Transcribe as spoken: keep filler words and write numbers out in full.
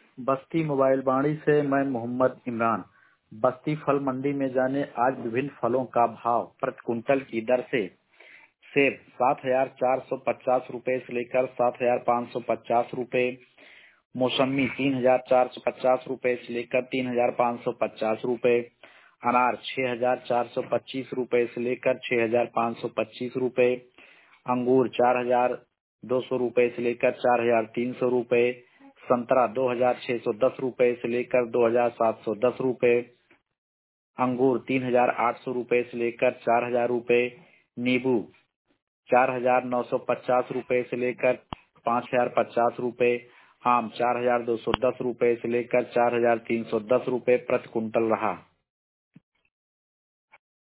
बस्ती mobile बाड़ी से मैं मोहम्मद इमरान। बस्ती फल मंडी में जाने आज विभिन्न फलों का भाव प्रति कुंटल की दर से। सेब सात हजार चार सौ पचास रूपए से लेकर सात हजार पाँच सौ पचास रूपए। मौसमी तीन हजार चार सौ पचास रूपए से लेकर तीन हजार पाँच सौ पचास रूपए। अनार छह हजार चार सौ पच्चीस रूपए से लेकर छह हजार पाँच सौ पच्चीस रूपए। अंगूर चार हजार दो सौ रूपए से लेकर चार हजार तीन सौ रूपए। संतरा दो हजार छह सौ दस रूपए से लेकर दो हजार सात सौ दस रूपए। अंगूर तीन हजार आठ सौ रूपए से लेकर चार हजार रूपए। नींबू चार हजार नौ सौ पचास रूपए से लेकर पाँच हजार पचास रूपए। आम चार हजार दो सौ दस रूपए से लेकर चार हजार तीन सौ दस रूपए प्रति कुंटल रहा।